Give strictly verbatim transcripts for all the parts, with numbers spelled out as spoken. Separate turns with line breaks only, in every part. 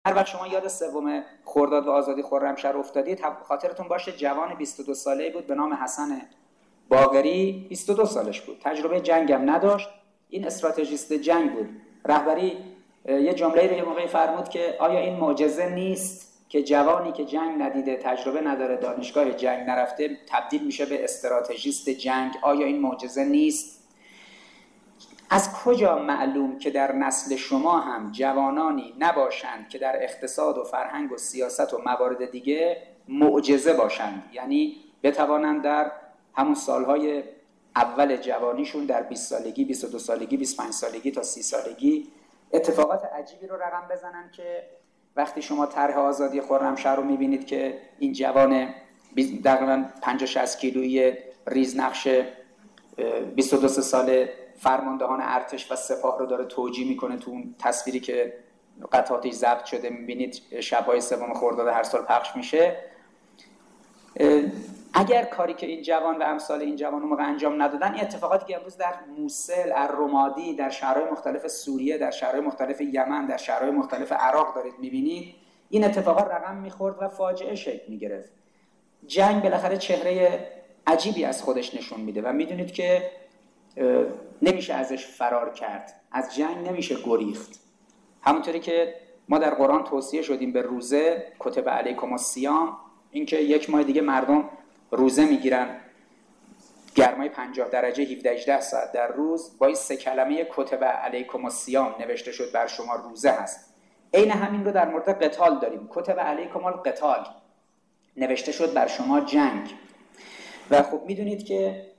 هر وقت شما یاد سوم خرداد و آزادی خرمشهر افتادید، خاطرتون باشه جوان بیست و دو ساله‌ای بود به نام حسن باقری، بیست و دو سالش بود، تجربه جنگ هم نداشت، این استراتژیست جنگ بود. رهبری یه جمله‌ای رو یه موقعی فرمود که آیا این معجزه نیست که جوانی که جنگ ندیده، تجربه نداره، دانشگاه جنگ نرفته، تبدیل میشه به استراتژیست جنگ؟ آیا این معجزه نیست؟ از کجا معلوم که در نسل شما هم جوانانی نباشند که در اقتصاد و فرهنگ و سیاست و موارد دیگه معجزه باشند، یعنی بتوانند در همون سالهای اول جوانیشون در بیست سالگی، بیست و دو سالگی، بیست و پنج سالگی تا سی سالگی اتفاقات عجیبی رو رقم بزنن که وقتی شما طرح آزادی خرمشهر رو میبینید که این جوان تقریباً پنجاه شصت کیلویی ریزنقش بیست و دو ساله فرماندهان ارتش و سپاه رو داره توجیه میکنه، تو اون تصویری که قطعاتش ضبط شده میبینید شبهای سوم خرداد هر سال پخش میشه. اگر کاری که این جوان و امثال این جوان موقع انجام ندادن، این اتفاقاتی که امروز در موصل، الرمادی، در شهرهای مختلف سوریه، در شهرهای مختلف یمن، در شهرهای مختلف عراق دارید میبینید، این اتفاقات رقم میخورد و فاجعه شکل میگرفت. جنگ بالاخره چهره عجیبی از خودش نشون میده و میدونید که نمیشه ازش فرار کرد، از جنگ نمیشه گریخت. همونطوری که ما در قرآن توصیه شدیم به روزه، کتب علیکم الصیام، اینکه یک ماه دیگه مردم روزه میگیرن، گرمای پنجاه درجه هفده هجده ساعت در روز، با این سه کلمه کتب علیکم الصیام نوشته شد بر شما روزه هست. عین همین رو در مورد قتال داریم، کتب علیکم القتال نوشته شد بر شما جنگ. و خب میدونید که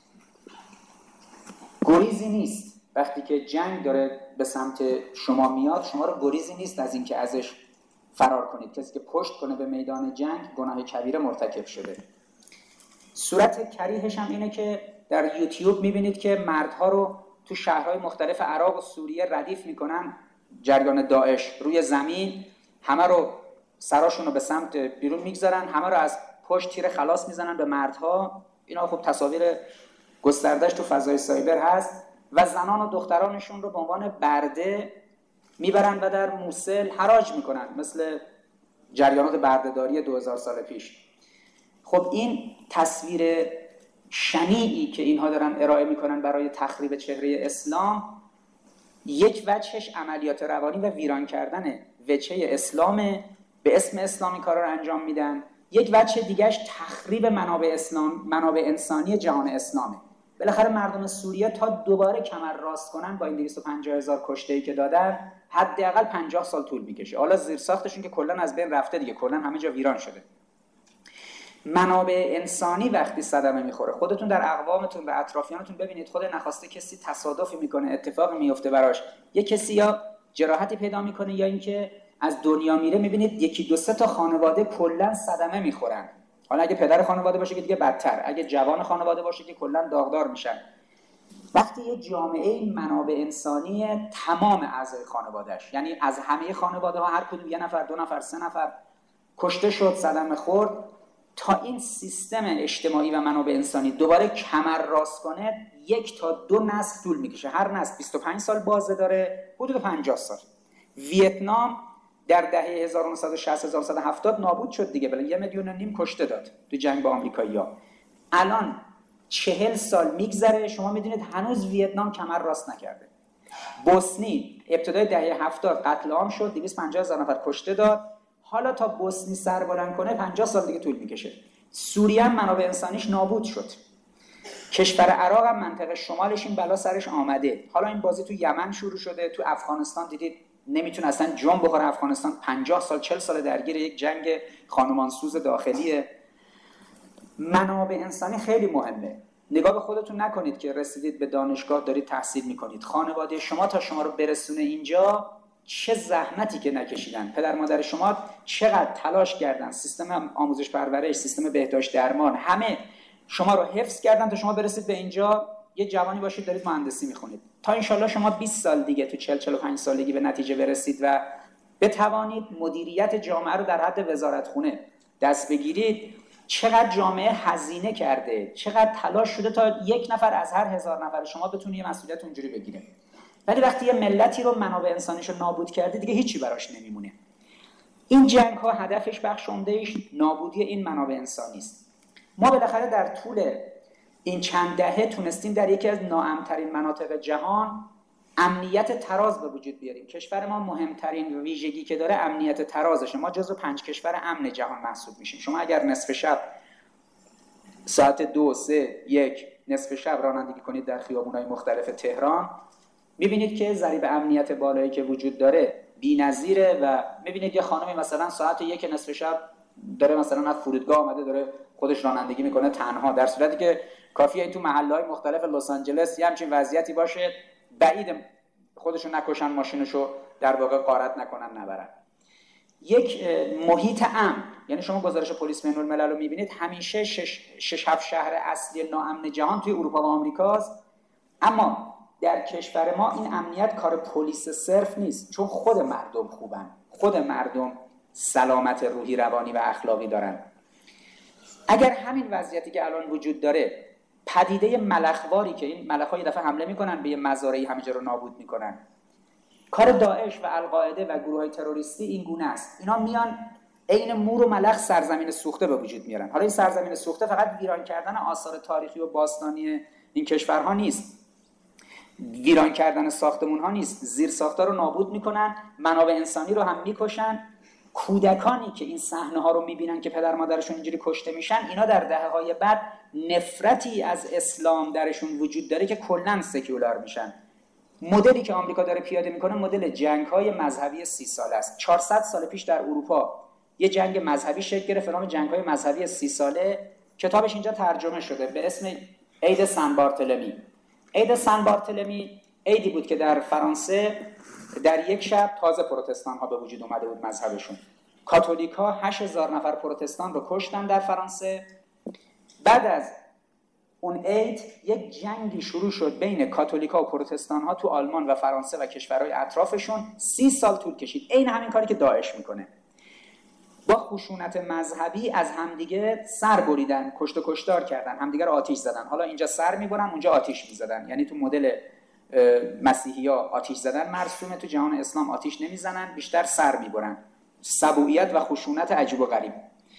گریزی نیست وقتی که جنگ داره به سمت شما میاد، شما رو گریزی نیست از اینکه ازش فرار کنید. کسی که پشت کنه به میدان جنگ گناه کبیره مرتکب شده. صورت کریهش هم اینه که در یوتیوب میبینید که مردها رو تو شهرهای مختلف عراق و سوریه ردیف میکنن، جریان داعش روی زمین، همه رو سراشون رو به سمت بیرون میگذارن، همه رو از پشت تیر خلاص میزنن به مردها. اینا خب تصاویر گستردش تو فضای سایبر هست و زنان و دخترانشون رو به عنوان برده میبرن و در موصل حراج میکنن، مثل جریانات بردهداری دو هزار سال پیش. خب این تصویر شنیعی که اینها دارن ارائه میکنن برای تخریب چهره اسلام، یک وجهش عملیات روانی و ویران کردن وجهه اسلام، به اسم اسلامی کارا رو انجام میدن. یک وجه دیگهش تخریب منابع اسلام، منابع انسانی جهان اسلامه. بالاخره مردم سوریه تا دوباره کمر راست کنن با این دویست و پنجاه هزار کشته‌ای که دادن، حداقل پنجاه سال طول میکشه. حالا زیر ساختشون که کلا از بین رفته دیگه، کلا همه جا ویران شده. منابع انسانی وقتی صدمه میخوره، خودتون در اقوامتون و اطرافیانتون ببینید، خود نخواسته کسی تصادفی میکنه، اتفاقی میفته براش، یه کسی یا جراحتی پیدا میکنه یا اینکه از دنیا میره، میبینید یکی دو سه تا خانواده کلا صدمه میخورن. حالا اگه پدر خانواده باشه که دیگه بدتر، اگه جوان خانواده باشه که کلا داغدار میشن. وقتی یه جامعه منابع انسانی تمام اعضای خانواده‌اش، یعنی از همه خانواده ها هر کدوم یه نفر، دو نفر، سه نفر کشته شد، صدمه خورد، تا این سیستم اجتماعی و منابع انسانی دوباره کمر راست کنه، یک تا دو نسل طول میکشه. هر نسل بیست و پنج سال بازه داره، حدود پنجاه سال. ویتنام در دهه هزار و نهصد و شصت هزار و نهصد و هفتاد نابود شد دیگه، بله یه میلیون و نیم کشته داد تو جنگ با آمریکایی‌ها. الان چهل سال میگذره، شما میدونید هنوز ویتنام کمر راست نکرده. بوسنی ابتدای دهه هفتاد قتل عام شد، دویست و پنجاه هزار نفر کشته داد. حالا تا بوسنی سر بلند کنه پنجاه سال دیگه طول میکشه. سوریه هم منابع انسانیش نابود شد. کشور عراق هم منطقه شمالش این بلا سرش آمده. حالا این بازی تو یمن شروع شده، تو افغانستان دیدید نمیتونه اصلا جون بخوره. افغانستان پنجاه سال چهل سال درگیر یک جنگ خانمانسوز داخلیه. منابع انسانی خیلی مهمه. نگاه به خودتون نکنید که رسیدید به دانشگاه دارید تحصیل میکنید. خانواده شما تا شما رو برسونه اینجا چه زحمتی که نکشیدن، پدر مادر شما چقدر تلاش کردن، سیستم آموزش پرورش، سیستم بهداشت درمان، همه شما رو حفظ کردن تا شما برسید به اینجا یه جوانی باشید دارید مهندسی میخونید. تا انشالله شما بیست سال دیگه تو چهل چهل و پنج سالگی به نتیجه برسید و بتوانید مدیریت جامعه رو در حد وزارتخونه دست بگیرید. چقدر جامعه هزینه کرده، چقدر تلاش شده تا یک نفر از هر هزار نفر شما بتونه یه مسئولیت اونجوری بگیره. ولی وقتی یه ملتی رو منابع انسانیش رو نابود کرده دیگه هیچی براش نمیمونه. این جنگ ها هدفش بخش عمده‌اش نابودی این منابع انسانی است. ما بالاخره در طول این چند دهه تونستیم در یکی از ناامن‌ترین مناطق جهان امنیت تراز به وجود بیاریم. کشور ما مهمترین ویژگی که داره امنیت ترازشه. ما جزو پنج کشور امن جهان محسوب میشیم. شما اگر نصف شب ساعت دو، سه، یک نصف شب رانندگی کنید در خیابون‌های مختلف تهران، می‌بینید که ضریب امنیت بالایی که وجود داره بی‌نظیره و می‌بینید یه خانمی مثلا ساعت یک نصف شب داره مثلا از فرودگاه آمده داره خودش رانندگی میکنه تنها، در صورتی که کافیه این تو محله‌های مختلف لس آنجلس یه همچین وضعیتی باشه، بعید خودشو نکشن، ماشینشو در واقع غارت نکنن، نبرن. یک محیط امن، یعنی شما گزارش پلیس بین الملل رو میبینید همیشه شش شش هفت شهر اصلی ناامن جهان توی اروپا و آمریکاست، اما در کشور ما این امنیت کار پلیس صرف نیست، چون خود مردم خوبن، خود مردم سلامت روحی، روانی و اخلاقی دارن. اگر همین وضعیتی که الان وجود داره، پدیده ملخواری که این ملخ‌ها یه دفعه حمله میکنن به یه مزارعی همه جا رو نابود میکنن، کار داعش و القاعده و گروه‌های تروریستی این گونه است. اینا میان عین مور و ملخ سرزمین سوخته به وجود میارن. حالا این سرزمین سوخته فقط ویران کردن آثار تاریخی و باستانی این کشورها نیست، ویران کردن ساختمان‌ها نیست، زیر ساختار رو نابود میکنن، منابع انسانی رو هم میکشن. کودکانی که این صحنه‌ها رو میبینن که پدر مادرشون اینجوری کشته میشن، اینا در دهه‌های بعد نفرتی از اسلام درشون وجود داره که کلاً سکولار میشن. مدلی که آمریکا داره پیاده میکنه مدل جنگ‌های مذهبی سی ساله است. چهارصد سال پیش در اروپا یه جنگ مذهبی شکل گرفت به نام جنگ‌های مذهبی سی ساله، کتابش اینجا ترجمه شده به اسم عید سن بارتلمی. عید سن بارتلمی عیدی بود که در فرانسه در یک شب تازه پروتستان ها به وجود اومده بود مذهبشون. کاتولیک ها هشت هزار نفر پروتستان رو کشتن در فرانسه. بعد از اون عید یک جنگی شروع شد بین کاتولیک ها و پروتستان ها تو آلمان و فرانسه و کشورهای اطرافشون. سی سال طول کشید. این همین کاری که داعش میکنه. با خشونت مذهبی از همدیگه سر بریدن، کشت و کشتار کردن، همدیگه رو آتش زدن. حالا اینجا سر میبرن، اونجا آتش میزدن. یعنی تو مدل مسیحی‌ها آتش زدن مرسومه، تو جهان اسلام آتش نمیزنن، بیشتر سر میبرن. سبوعیت و خشونت عجیب و غریب.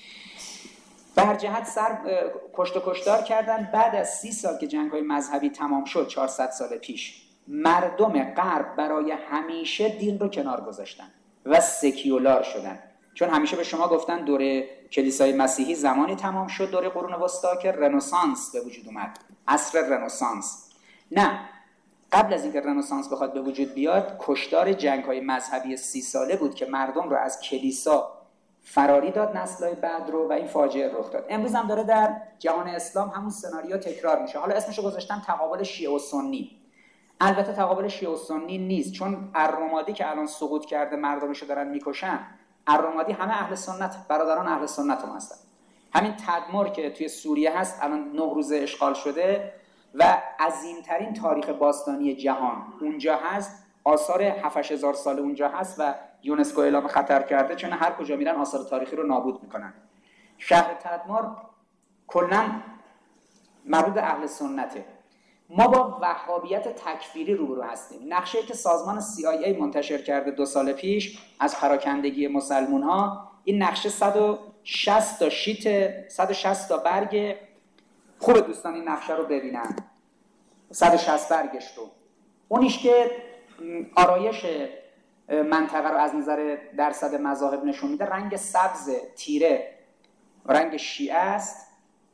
به هر جهت سر کشت و کشتار کردن. بعد از سی سال که جنگ‌های مذهبی تمام شد، چهارصد سال پیش، مردم غرب برای همیشه دین رو کنار گذاشتن و سکولار شدن. چون همیشه به شما گفتن دوره کلیسای مسیحی زمانی تمام شد، دوره قرون وسطا که رنسانس به وجود اومد، عصر رنسانس. نه، قبل از اینکه رنسانس بخواد به وجود بیاد، کشتار جنگ‌های مذهبی سی ساله بود که مردم رو از کلیسا فراری داد، نسل‌های بعد رو، و این فاجعه رخ داد. امروز هم داره در جهان اسلام همون سناریو تکرار میشه. حالا اسمشو گذاشتن تقابل شیعه و سنی. البته تقابل شیعه و سنی نیست، چون الرمادی که الان سقوط کرده مردمشو دارن میکشن، الرمادی همه اهل سنت، برادران اهل سنت هم هستن. همین تدمر که توی سوریه هست، الان نه روزه اشغال شده و عظیمترین تاریخ باستانی جهان اونجا هست، آثار هفت هزار سال اونجا هست و یونسکو اعلام خطر کرده، چون هر کجا میرن آثار تاریخی رو نابود میکنن. شهر تدمر کلاً مربوط اهل سنته. ما با وهابیت تکفیری روبرو هستیم. نقشه‌ای که سازمان سی آی ای منتشر کرده دو سال پیش از پراکندگی مسلمان‌ها، این نقشه صد و شصت تا شیت، صد و شصت تا برگ. خوبه دوستان این نقشه رو ببینن، صد و شصت برگش رو. اونیش که آرایش منطقه رو از نظر درصد مذاهب نشون میده، رنگ سبز تیره رنگ شیعه است،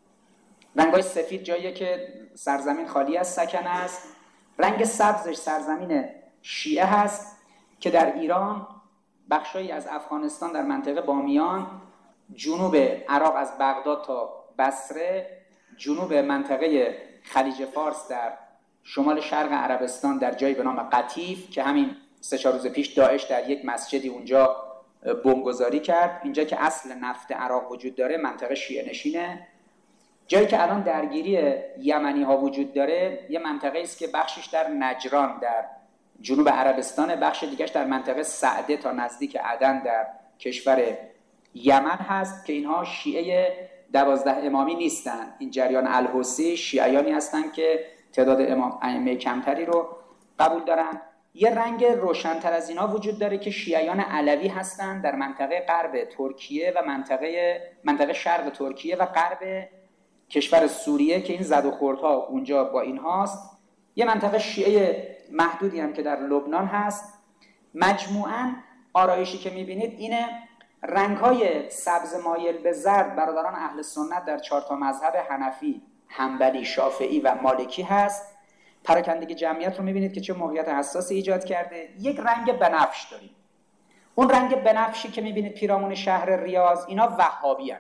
رنگای سفید جاییه که سرزمین خالی از سکنه است، رنگ سبزش سرزمین شیعه هست که در ایران، بخشایی از افغانستان در منطقه بامیان، جنوب عراق از بغداد تا بصره، جنوب منطقه خلیج فارس در شمال شرق عربستان در جایی به نام قطیف که همین سه چهار روز پیش داعش در یک مسجدی اونجا بمبگذاری کرد، اینجا که اصل نفت عراق وجود داره، منطقه شیعه نشینه. جایی که الان درگیری یمنی ها وجود داره یه منطقه است که بخشش در نجران در جنوب عربستان، بخش دیگهش در منطقه سعده تا نزدیک عدن در کشور یمن هست که اینها شیعه دوازده امامی نیستن. این جریان الحوثی شیعیانی هستن که تعداد امام ائمه کمتری رو قبول دارن. یه رنگ روشن‌تر از اینا وجود داره که شیعیان علوی هستن در منطقه غرب ترکیه و منطقه منطقه شرق ترکیه و غرب کشور سوریه که این زد و خوردها اونجا با این هاست. یه منطقه شیعه محدودی هم که در لبنان هست. مجموعاً آرایشی که می‌بینید اینه، رنگ‌های سبز مایل به زرد برادران اهل سنت در چهار تا مذهب حنفی، حنبلی، شافعی و مالکی هست. پراکندگی جمعیت رو می‌بینید که چه موقعیت حساسی ایجاد کرده. یک رنگ بنفش داریم. اون رنگ بنفشی که می‌بینید پیرامون شهر ریاض، اینا وهابی‌ان.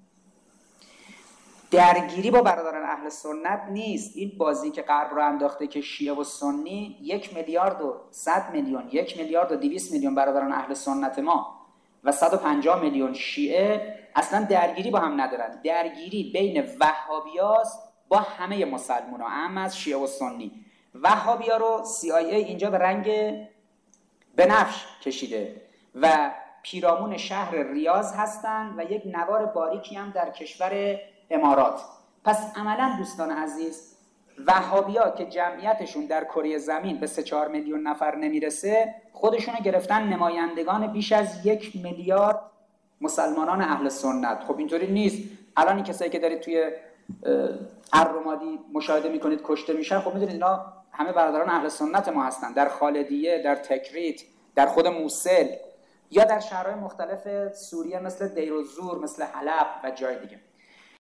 درگیری با برادران اهل سنت نیست. این بازی که غرب رو انداخته که شیعه و سنی، یک میلیارد و صد میلیون، یک میلیارد و دویست میلیون برادران اهل سنت ما و صد و پنجاه میلیون شیعه اصلا درگیری با هم ندارن. درگیری بین وهابیاست با همه مسلمان‌ها، هم از شیعه و سنی. وهابیا رو سی آی ای اینجا به رنگ بنفش کشیده و پیرامون شهر ریاض هستن و یک نوار باریکی هم در کشور امارات. پس عملا دوستان عزیز، وهابیا که جمعیتشون در کره زمین به سه چهار میلیون نفر نمیرسه، خودشونو گرفتن نمایندگان بیش از یک میلیارد مسلمانان اهل سنت. خب اینطوری نیست. الان این کسایی که دارید توی الرمادی مشاهده میکنید کشته میشن، خب میدونید اینا همه برادران اهل سنت ما هستن، در خالدیه، در تکریت، در خود موصل یا در شهرهای مختلف سوریه مثل دیرالزور، مثل حلب و جای دیگه.